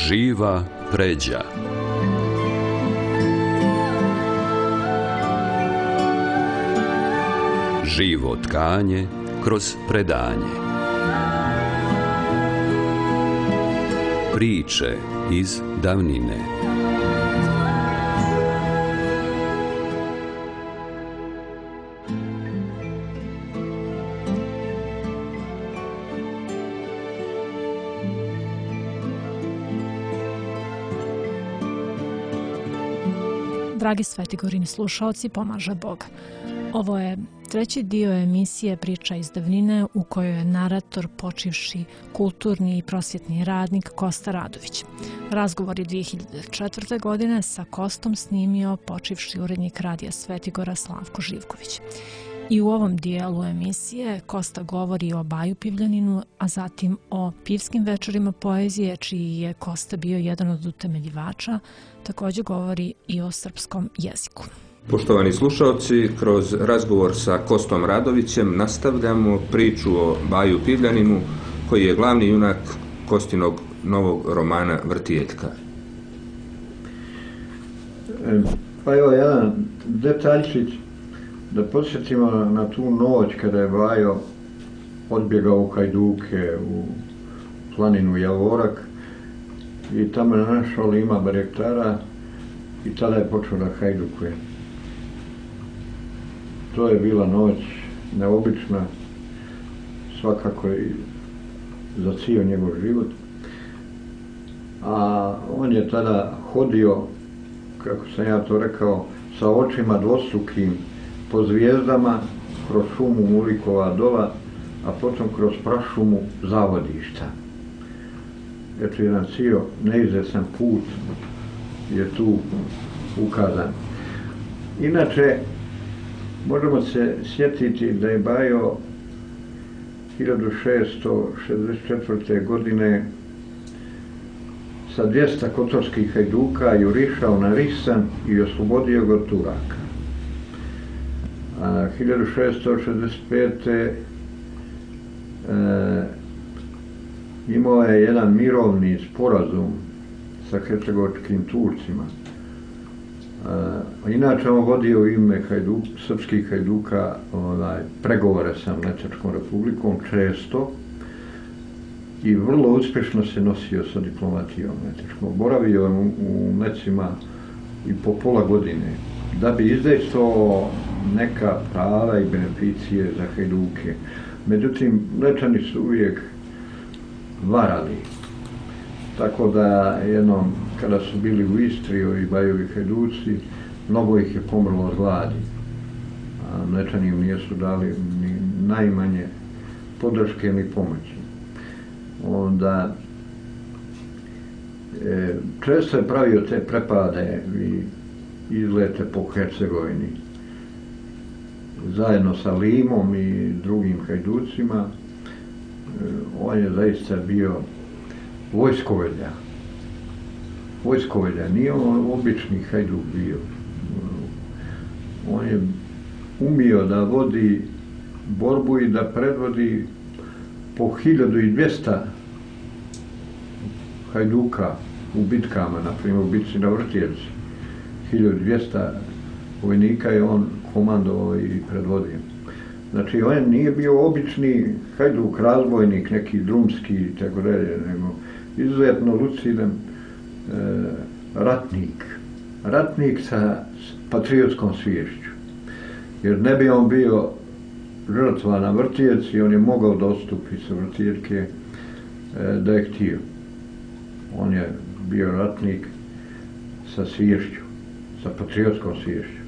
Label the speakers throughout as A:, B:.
A: Živa pređa. Živo tkanje kroz predanje. Priče iz davnine.
B: Dragi Svetigorini slušaoci, pomaže Bog. Ovo je treći dio emisije Priča iz davnine u kojoj je narator počivši kulturni i prosvjetni radnik Kosta Radović. Razgovor je 2004. godine sa Kostom snimio počivši urednik Radija Svetigora Slavko Živković. I u ovom dijelu emisije Kosta govori o Baju Pivljaninu, a zatim o pivskim večerima poezije, čiji je Kosta bio jedan od utemeljivača. Također govori i o srpskom jeziku.
C: Poštovani slušalci, kroz razgovor sa Kostom Radovićem nastavljamo priču o Baju Pivljaninu, koji je glavni junak Kostinog novog romana Vrtijeljka.
D: Pa evo jedan detaljčić, da podsjetimo na tu noć kada je Bajo odbjegao u Hajduke, u planinu Javorak, i tamo je našao Lima Barektara i tada je počeo da hajdukuje. To je bila noć neobična, svakako i za cijel njegov život. A on je tada hodio, kako sam ja to rekao, sa očima dvostrukim po zvijezdama, kroz šumu Mulikova dola, a potom kroz prašumu Zavodišta. Eto, jedan cijel neizvjesan put je tu ukazan. Inače, možemo se sjetiti da je Bajo 1664. godine sa 200 kotorskih hajduka jurišao na Risan i oslobodio ga od Turaka. A 1665. Imao je jedan mirovni sporazum sa hercegovačkim Turcima. Inače on vodio u ime srpskih hajduka pregovore sa Mletačkom republikom često i vrlo uspješno se nosio sa diplomatijom mletačkom. Boravio je u Mlecima i po pola godine da bi izdejstvovao neka prava i beneficije za hajduke. Međutim, Mlečani su uvijek varali. Tako da jednom, kada su bili u Istri ovi Bajovi hajduci, mnogo ih je pomrlo od gladi. A Mlečani im nisu dali ni najmanje podrške ni pomoći. Onda često je pravio te prepade i izlete po Hercegovini. Zajedno sa Limom i drugim hajducima, on je zaista bio vojskovelja. Vojskovelja, nije on obični hajduk bio. On je umio da vodi borbu i da predvodi po 1200 hajduka u bitkama, na primjer u bitci na Vrtijeljci. 1200 vojnika je on komandovao i predvodio. Znači, on nije bio obični hajduk, razbojnik, neki drumski i tako dalje, nego izuzetno lucidan ratnik. Ratnik sa patriotskom sviješću. Jer ne bi on bio žrtva na Vrtijeljci, on je mogao dostupi sa Vrtijeljke da je htio. On je bio ratnik sa sviješću, sa patriotskom sviješću.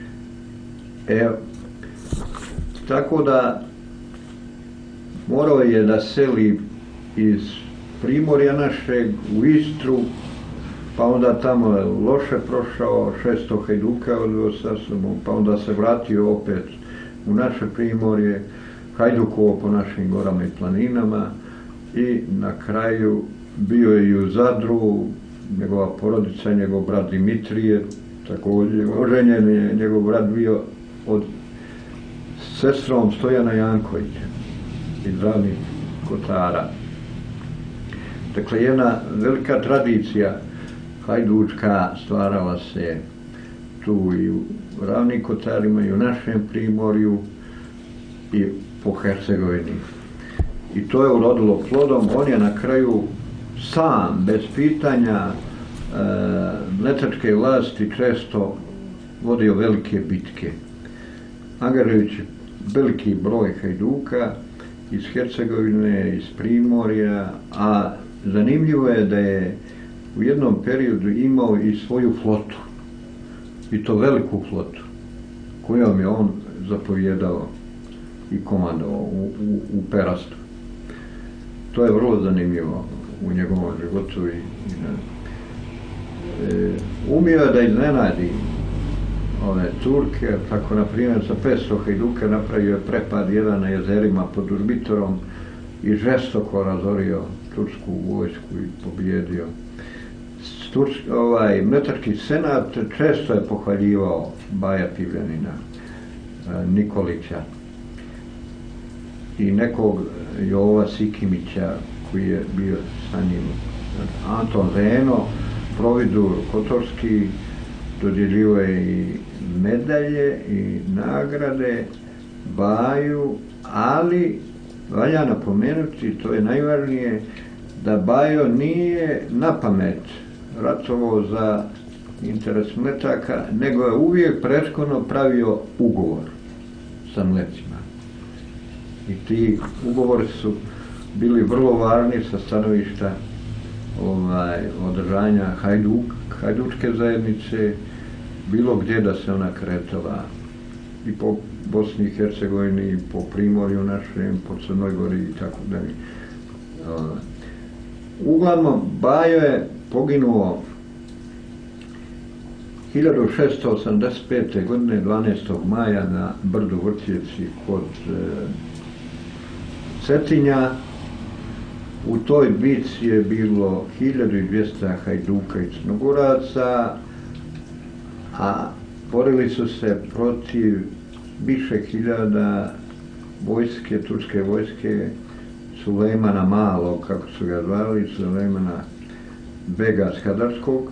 D: Tako da morao je da seli iz Primorja našeg u Istru, pa onda tamo loše prošao, 600 hajduka odveo sa sobom, pa onda se vratio opet u naše Primorje, hajdukovo po našim gorama i planinama i na kraju bio je i u Zadru, njegova porodica, njegov brat Dimitrije, također oženjen je njegov brat bio od sestrom Stojana Jankovića iz Ravnih Kotara. Dakle, jedna velika tradicija hajdučka stvarala se tu i u Ravnim Kotarima i u našem Primorju i po Hercegovini. I to je urodilo plodom. On je na kraju sam, bez pitanja mletačke vlasti, često vodio velike bitke, angažujući veliki broj hajduka iz Hercegovine, iz Primorja, a zanimljivo je da je u jednom periodu imao i svoju flotu, i to veliku flotu, kojom je on zapovjedao i komandovao u Perastu. To je vrlo zanimljivo u njegovom životu. Umio je da iznenadi ove Turke, tako na primjer sa 500 hajduka napravio je prepad jedan na jezerima pod Urbitorom i žestoko razorio tursku vojsku i pobjedio. Mletački senat često je pohvaljivao Baja Pivljanina, Nikolića i nekog Jova Sikimića koji je bio sa njim. Anton Zeno, providur Kotorski, dodjeljivao je i medalje i nagrade Baju, ali valja napomenuti, to je najvažnije, da Bajo nije napamet ratovao za interes mletaka, nego je uvijek prethodno pravio ugovor sa mlecima. I ti ugovori su bili vrlo važni sa stanovišta održanja hajdučke zajednice, bilo gdje da se ona kretala, i po Bosni i Hercegovini, i po Primorju našem, po Crnoj Gori i tako dalje. Uglavnom, Bajo je poginuo 1685. godine 12. maja na brdu Vrtjevci kod Cetinja. U toj bitci je bilo 1200 hajduka i Crnogoraca, a borili su se protiv više hiljada vojske, turske vojske, Sulejmana Malog, kako su ga zvali, Sulejmana Bega Skadarskog,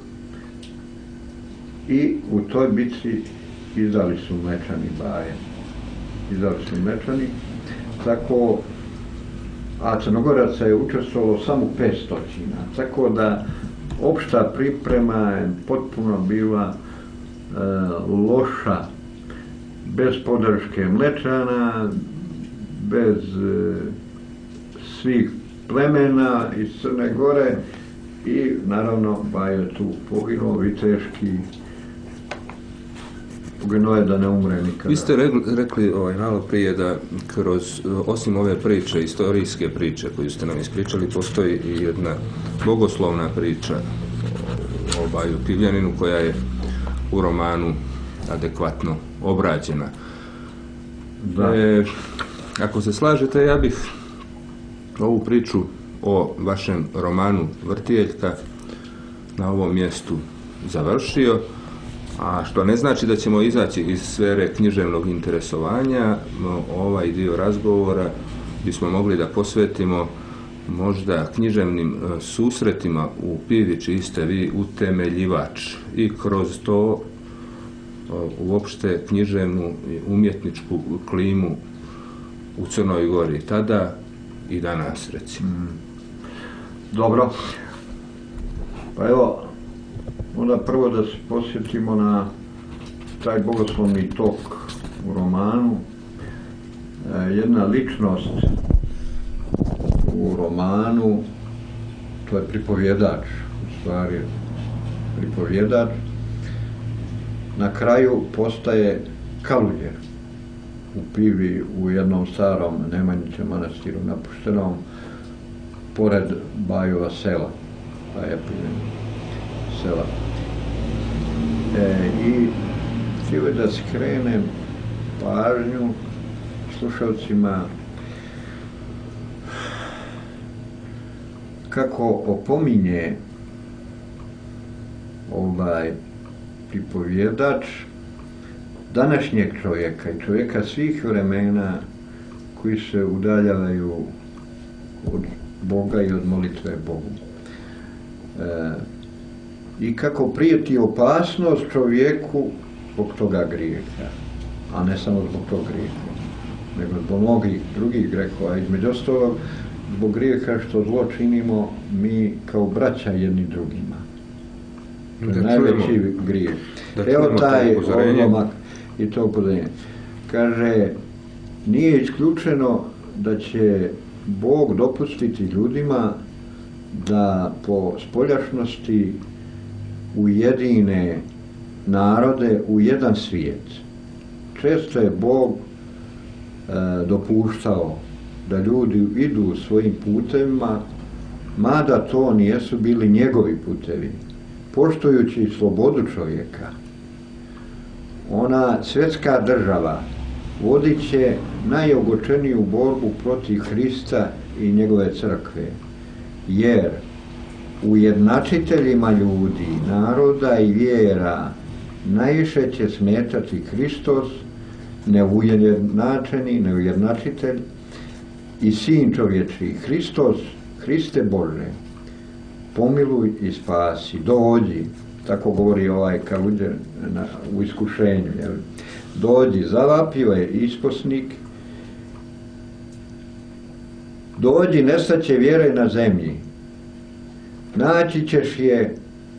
D: i u toj bitci izdali su Mlečani Baje. Izdali su Mlečani, tako, a Crnogoraca je učestvovalo samo 500, tako da opšta priprema je potpuno bila loša, bez podrške Mlečana, bez svih plemena iz Crne Gore, i naravno Bajo je tu poginuo, viteški, poginuo je da ne umre nikada.
C: Vi ste rekli malo prije da kroz, osim ove priče, istorijske priče koju ste nam ispričali, postoji i jedna bogoslovna priča o Baju Pivljaninu koja je u romanu adekvatno obrađena.
D: Da.
C: Ako se slažete, ja bih ovu priču o vašem romanu Vrtijeljka na ovom mjestu završio, a što ne znači da ćemo izaći iz sfere književnog interesovanja. Ovaj dio razgovora bismo mogli da posvetimo možda književnim susretima u Pivi, čiji ste vi utemeljivač, i kroz to uopšte književnu umjetničku klimu u Crnoj Gori tada i danas, recimo.
D: Dobro. Pa evo, onda prvo da se posjetimo na taj bogoslovni tok u romanu. Jedna ličnost u romanu, to je pripovjedač, u stvari pripovjedač, na kraju postaje kaluljer u Pivi, u jednom starom Nemanjićem manastiru napuštenom, pored Bajova sela, Baja Pivljanina sela. I htio je da skrenem pažnju slušalcima kako opominje pripovjedač današnjeg čovjeka i čovjeka svih vremena koji se udaljavaju od Boga i od molitve Bogu. i kako prijeti opasnost čovjeku zbog toga grijeha, a ne samo zbog tog grijeha, nego zbog mnogih drugih grehova, između ostalog zbog grijeha što zlo činimo mi kao braća jedni drugima. To je najveći grijeh. Evo taj odlomak i to upozorenje. Kaže, nije isključeno da će Bog dopustiti ljudima da po spoljašnosti ujedine narode u jedan svijet. Često je Bog dopuštao da ljudi idu svojim putevima, mada to nijesu bili njegovi putevi, poštujući slobodu čovjeka. Ona svjetska država vodit će najogorčeniju borbu protiv Hrista i njegove crkve, jer ujednačiteljima ljudi, naroda i vjera najviše će smetati Hristos, neujednačitelj i sin čovječiji. Hristos, Hriste Bože, pomiluj i spasi, dođi, tako govori ovaj Kaluđer u iskušenju, jel? Dođi, zavapio je isposnik, dođi, nestaće vjere na zemlji, naći ćeš je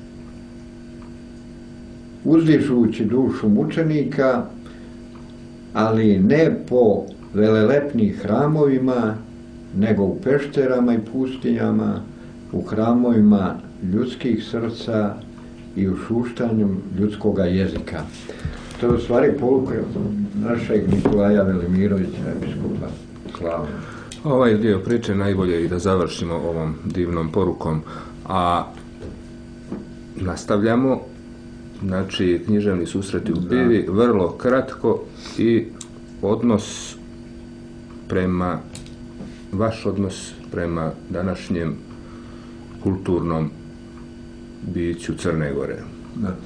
D: uzdižući dušu mučenika, ali ne po velelepnim hramovima, nego u pešterama i pustinjama, u hramovima ljudskih srca i u šuštanju ljudskoga jezika. To je u stvari poruka našeg Nikolaja Velimirovića, episkopa Slavnog.
C: Ovaj dio priče najbolje i da završimo ovom divnom porukom, a nastavljamo, znači književni susreti u Pivi, vrlo kratko i vaš odnos prema današnjem kulturnom biću Crne Gore.
D: Da.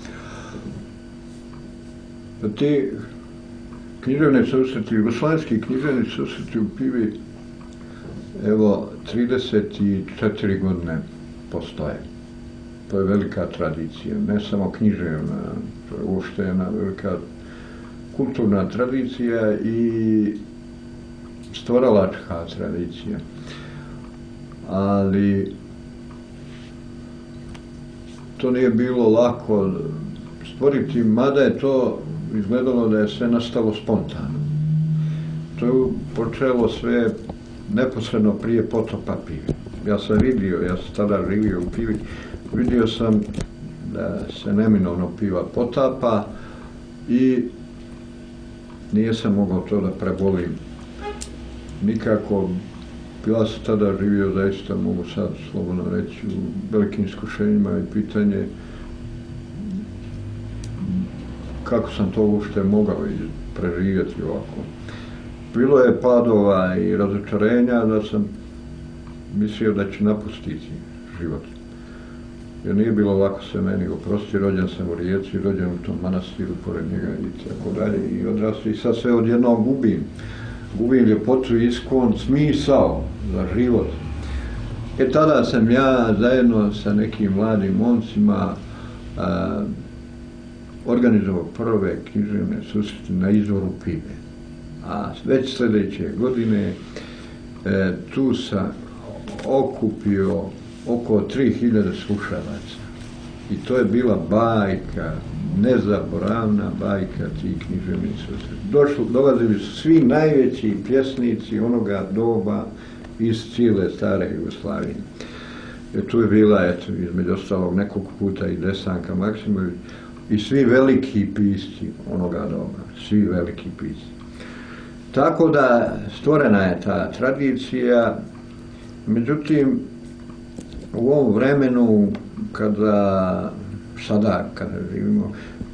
D: Ti književni susreti, jugoslavenski književni susreti u Pivi, evo, 34 godine postoje. To je velika tradicija, ne samo književna, to je uopšte jedna velika kulturna tradicija i stvaralačka tradicija. Ali to nije bilo lako stvoriti, mada je to izgledalo da je sve nastalo spontano. To je počelo sve neposredno prije potopa Pive. Ja sam tada živio u Pivi, vidio sam da se neminovno Piva potapa i nije sam mogao to da prebolim nikako. Ja sam tada živio, zaista mogu sad slobodno reći, u velikim iskušenjima i pitanje kako sam to uopšte mogao preživjeti ovako. Bilo je padova i razočarenja da sam mislio da ću napustiti život. Jer nije bilo lako se meni oprostiti, rođen sam u Rijeci, rođen u tom manastiru pored njega i tako dalje i odrastao i sad sve odjednom gubim ljepotu, iskon, smisao za život. Tada sam ja zajedno sa nekim mladim momcima organizovao prve književne susrete na izvoru Pive. A već sljedeće godine tu sam okupio oko 3000 slušalaca. I to je bila bajka, nezaboravna bajka tih književnih susreta. Dolazili su svi najveći pjesnici onoga doba iz cijele stare Jugoslavije. Tu je bila, eto, između ostalog nekoliko puta i Desanka Maksimović i svi veliki pisci onoga doba, svi veliki pisci. Tako da stvorena je ta tradicija, međutim, u ovom vremenu kada živimo,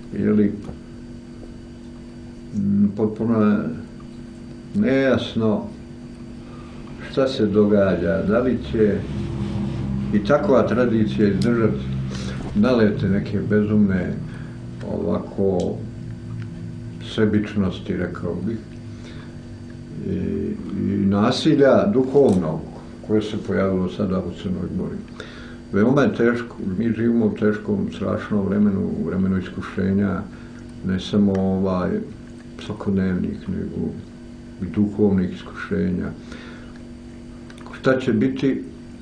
D: potpuno nejasno šta se događa, da li će i takva tradicija izdržati nalete neke bezumne ovako sebičnosti, rekao bih, i nasilja duhovnog koje se pojavilo sada u Crnoj Gori. veoma je teško, mi živimo u teškom, strašnom vremenu, u vremenu iskušenja, ne samo svakodnevnih, nego i duhovnih iskušenja. Šta će biti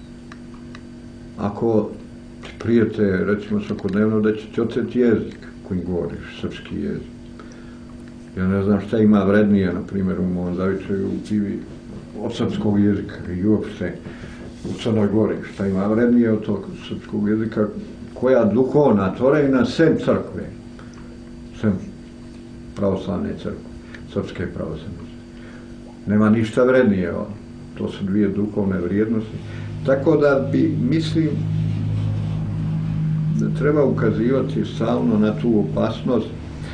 D: ako ti prijete, recimo svakodnevno, da će ti oteti jezik kojim govoriš, srpski jezik. Ja ne znam šta ima vrednije, na primjer, u mom zavičaju u pivi od srpskog jezika i uopšte u Crnoj Gori. Šta ima vrednije od tog srpskog jezika, koja duhovna tvorevina, sem crkve, sem pravoslavne crkve, srpske pravoslavne. Nema ništa vrednije, to su dvije duhovne vrijednosti. Tako da mislim da treba ukazivati stalno na tu opasnost.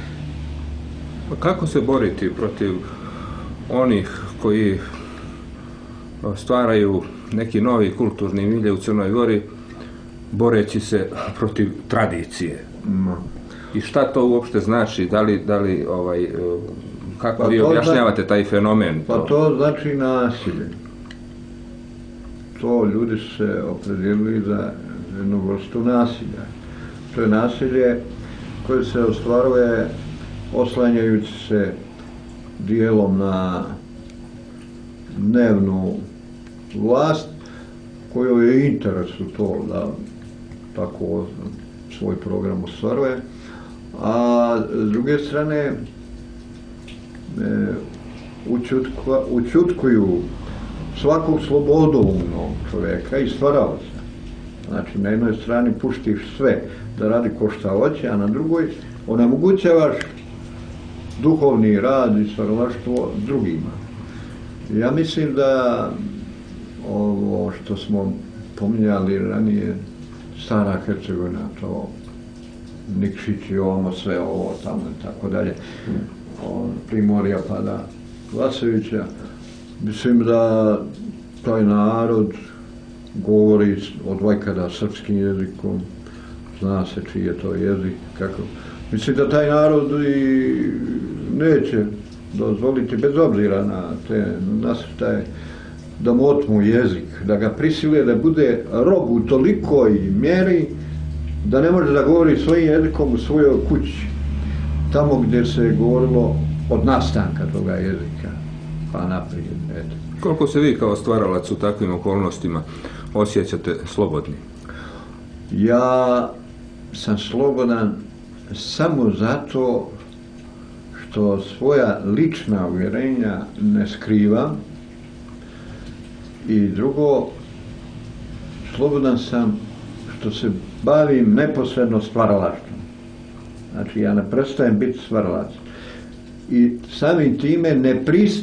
C: Kako se boriti protiv onih koji stvaraju neki novi kulturni milje u Crnoj Gori, boreći se protiv tradicije? I šta to uopšte znači? Kako vi objašnjavate taj fenomen?
D: Pa to znači nasilje. To ljudi su se opredijelili za jednu vrstu nasilja. To je nasilje koje se ostvaruje oslanjajući se dijelom na dnevnu vlast kojoj je interes u to da tako svoj program ostvaruje, a s druge strane učutkuju svakog slobodoumnog čovjeka i stvaralaca. Znači, na jednoj strani puštiš sve da radi ko šta hoće, a na drugoj onemogućavaš duhovni rad i stvaralaštvo drugima. Ja mislim da ovo što smo pominjali ranije, Stara Hercegovina, to Nikšić i ovo, sve ovo tamo i tako dalje, Primorja pa da Vlasevića, mislim da taj narod govori od vajkada srpskim jezikom, zna se čiji je to jezik, kako. Mislim da taj narod i neće dozvoliti, bez obzira na te nasrtaje, da mu otmu jezik, da ga prisile da bude rob u tolikoj mjeri da ne može da govori svojim jezikom u svojoj kući, tamo gdje se govorilo od nastanka toga jezika, pa naprijed. Eto.
C: Koliko se vi kao stvaralac u takvim okolnostima osjećate slobodni?
D: Ja sam slobodan samo zato što svoja lična uvjerenja ne skrivam, i drugo, slobodan sam što se bavim neposredno stvaralaštvom. Znači, ja ne prestajem biti stvaralac. I samim time ne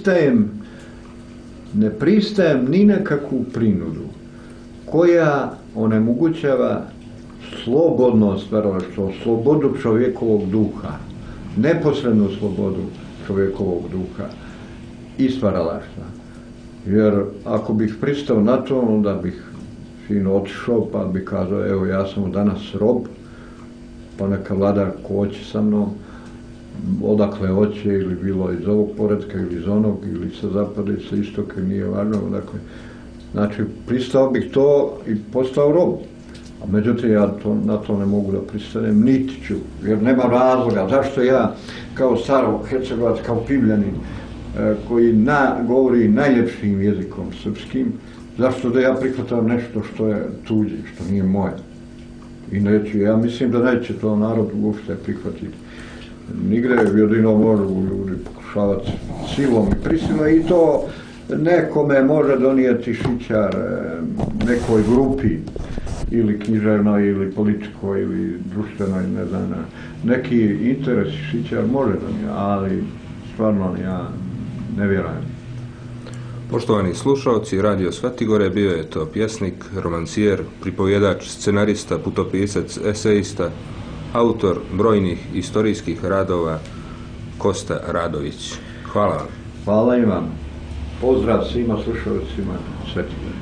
D: pristajem ni na kakvu prinudu koja onemogućava slobodno stvaralaštvo, slobodu čovjekovog duha, neposrednu slobodu čovjekovog duha i stvaralaštva. Jer ako bih pristao na to, onda bih fino otišao pa bih kazao, evo ja sam danas rob, pa neka vladar ko hoće sa mnom, odakle hoće, ili bilo iz ovog poretka ili iz onog, ili sa zapada i sa istoka, nije važno odakle. Znači, pristao bih to i postao rob. A međutim, ja na to ne mogu da pristanem, niti ću, jer nema razloga. Zašto ja, kao Staro-Hercegovac, kao Pivljanin, koji govori najljepšim jezikom srpskim, zašto da ja prihvatam nešto što je tuđe, što nije moje? I neću, ja mislim da neće to narod uopšte prihvatiti. Nigde jedino mogu ljudi pokušavati silom i prisilom, i to nekome može donijeti šićar, nekoj grupi, ili književnoj, ili političkoj, ili društvenoj, ne znam, neki interes šićar može donijeti, ali stvarno ja ne vjerujem.
C: Poštovani slušalci, Radio Svatigore, bio je to pjesnik, romancijer, pripovjedač, scenarista, putopisac, esejista, autor brojnih istorijskih radova Kosta Radović. Hvala vam.
D: Hvala i vam. Pozdrav svima slušalcima Svatigore.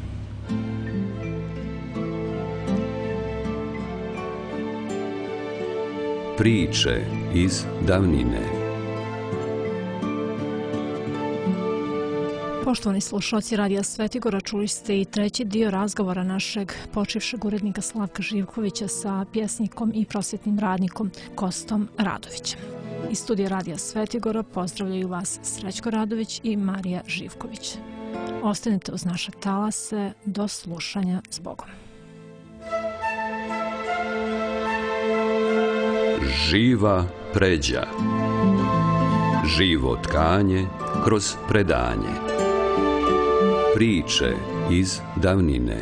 A: Priče iz davnine.
B: Poštovani slušalci Radija Svetigora, čuli ste i treći dio razgovora našeg počivšeg urednika Slavka Živkovića sa pjesnikom i prosvjetnim radnikom Kostom Radovićem. Iz studija Radija Svetigora pozdravljaju vas Srećko Radović i Marija Živković. Ostanite uz naše talase, do slušanja s Bogom.
A: Živa pređa. Živo tkanje kroz predanje. Priče iz davnine.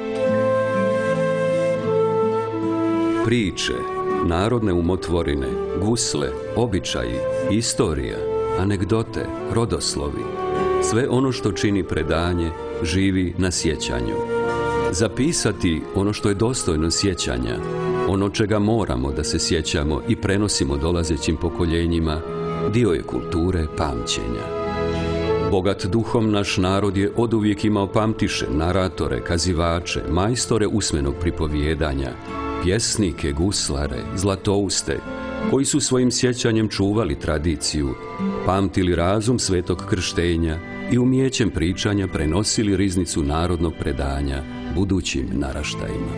A: Priče, narodne umotvorine, gusle, običaji, istorija, anegdote, rodoslovi. Sve ono što čini predanje živi na sjećanju. Zapisati ono što je dostojno sjećanja, ono čega moramo da se sjećamo i prenosimo dolazećim pokoljenjima, dio je kulture pamćenja. Bogat duhom naš narod je oduvijek imao pamtiše, naratore, kazivače, majstore usmenog pripovijedanja, pjesnike, guslare, zlatouste, koji su svojim sjećanjem čuvali tradiciju, pamtili razum svetog krštenja i umijećem pričanja prenosili riznicu narodnog predanja budućim naraštajima.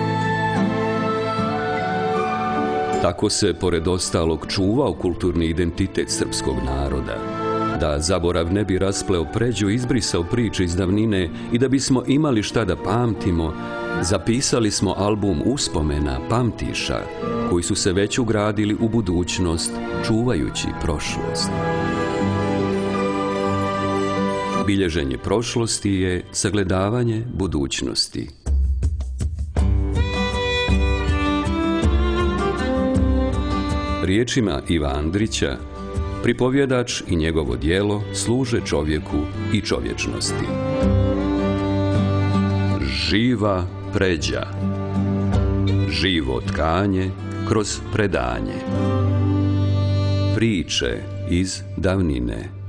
A: Tako se, pored ostalog, čuvao kulturni identitet srpskog naroda. Da zaborav ne bi raspleo pređu, izbrisao priče iz davnine i da bismo imali šta da pamtimo, zapisali smo album uspomena, pamtiša, koji su se već ugradili u budućnost, čuvajući prošlost. Bilježenje prošlosti je sagledavanje budućnosti. Riječima Iva Andrića, pripovjedač i njegovo djelo služe čovjeku i čovječnosti. Živa pređa. Živo tkanje kroz predanje. Priče iz davnine.